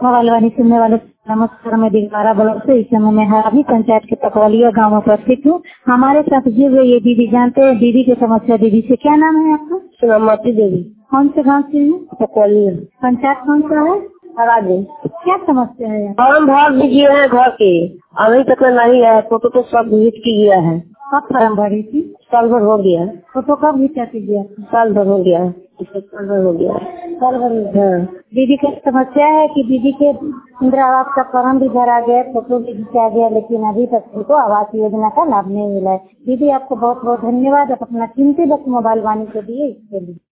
Mobile वाणी सुनने वाले नमस्कार। मैं दिलवारा ब्लॉक से इस समय में हरामी पंचायत के पकवलिया गाँव में उपस्थित हूँ। हमारे साथ जो ये दीदी जानते हैं दीदी की समस्या। दीदी से क्या नाम है आपका? सुनामती देवी। कौन से गाँव से है? पकवलिया। पंचायत कौन सा है? हराजी। क्या समस्या है? फॉर्म भर दीजिए है घर के, अभी तक नहीं है। फोटो तो सब भेज के गया है। कब फॉर्म भरी थी? साल भर हो गया। फोटो कब खींचा कीजिए? साल भर हो गया। साल भर हो गया। साल भर हो गया। हाँ। दीदी की समस्या है कि दीदी के इंदिरा आवास का फॉर्म भी भरा गया, फोटो भी खींचा गया, लेकिन अभी तक उनको आवास योजना का लाभ नहीं मिला है। दीदी आपको बहुत बहुत धन्यवाद। आप अपना कीमती वक्त मोबाइल वाणी को दिए इसके लिए।